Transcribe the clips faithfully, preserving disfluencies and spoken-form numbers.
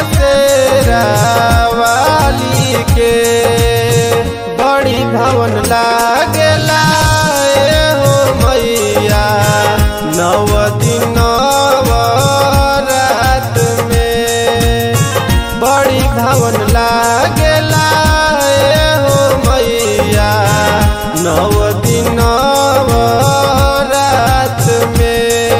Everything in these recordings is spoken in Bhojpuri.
शेरा वाली के बड़ी भवन लागेला ए हो मैया नव दिन रात में बड़ी भवन लागेला ए हो मैया नव दिन रात में।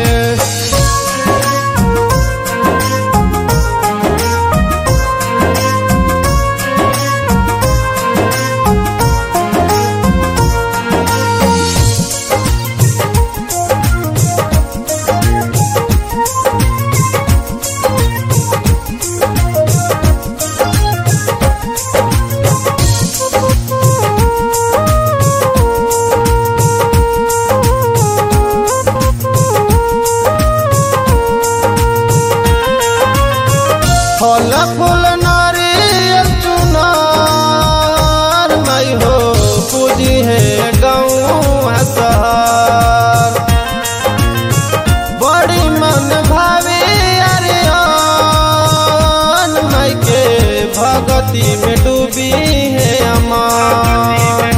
फल फूल नारियल चुनार मई हो पूजी है गाँव शहर बड़ी मन भावे अरियान मई के भगती में डूबी है अमान।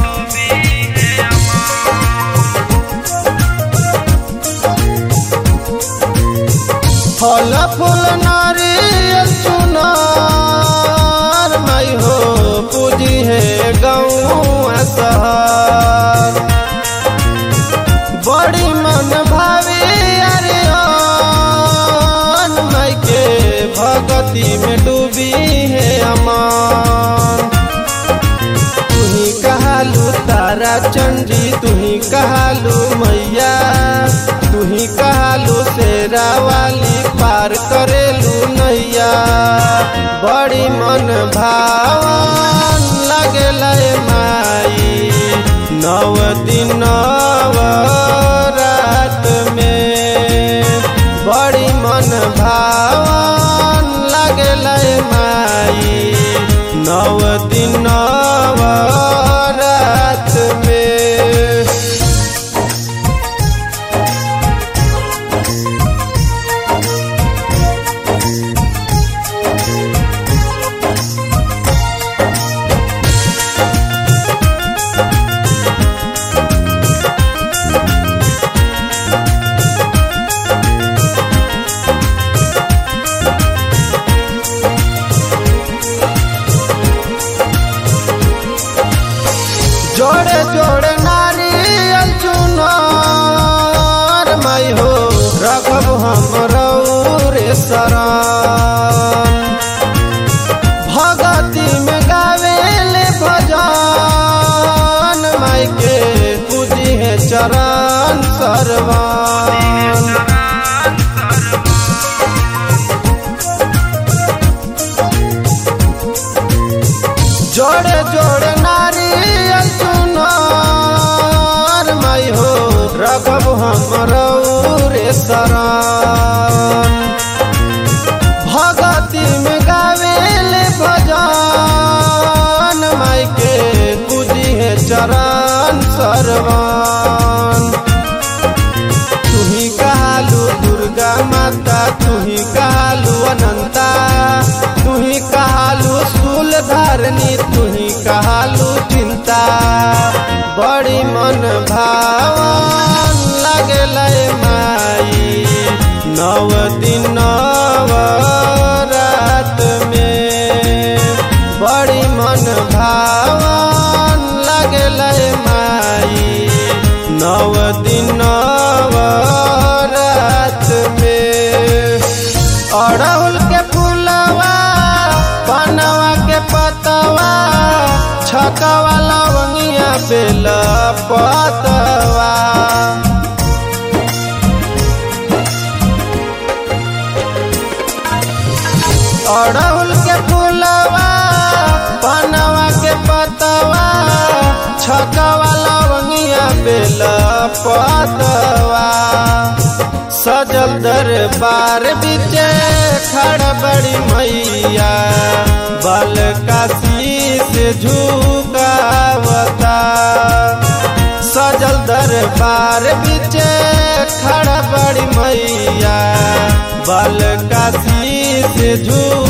फल फूल नारियल चुनार मई हो पूजी है गाँव शहर बड़ी मन भावे अरियान मई के भगती में डूबी है अमान। तुही कहालू तारा चंडी तुही कहालू मैया तुही कहालू शेरा वाली पार करेलू नैया बड़ी मन भावन लगेला माई नव दिन रात में बड़ी मन भावन लगेला माई नव दिन रात में। जोड़े जोड़े नारियल चुनार मई हो रखब हम रे शरण भगती में गावेले भजन मई के पूजी है चरण सरवन। जोड़े जोड़े नारियल चुनार मई हो रखब हम रे शरण भगती में गावेले भजन मई के पूजी है चरण सरवन। तुही कहालू दुर्गा माता तुही कहालू अनंता तुही कहालू सूल धारनी तुही कहालू चिंता बड़ी मन भावन लगेला माई नव दिन रात में बड़ी मन भावन लगेला माई नव दिन रात में। अड़हुल के फूलवा पनवा के पतवा छकवा लवंगिया बेल पतवा अड़हुल के फूलवा पनवा के पतवा छकवा लवंगिया बेल पतवा सजल दरबार बिचे खड़ बड़ी मैया बल काशी से झुकावता सजल दरबार बिचे खड़ बड़ी मैया बल काशी से झुकावता।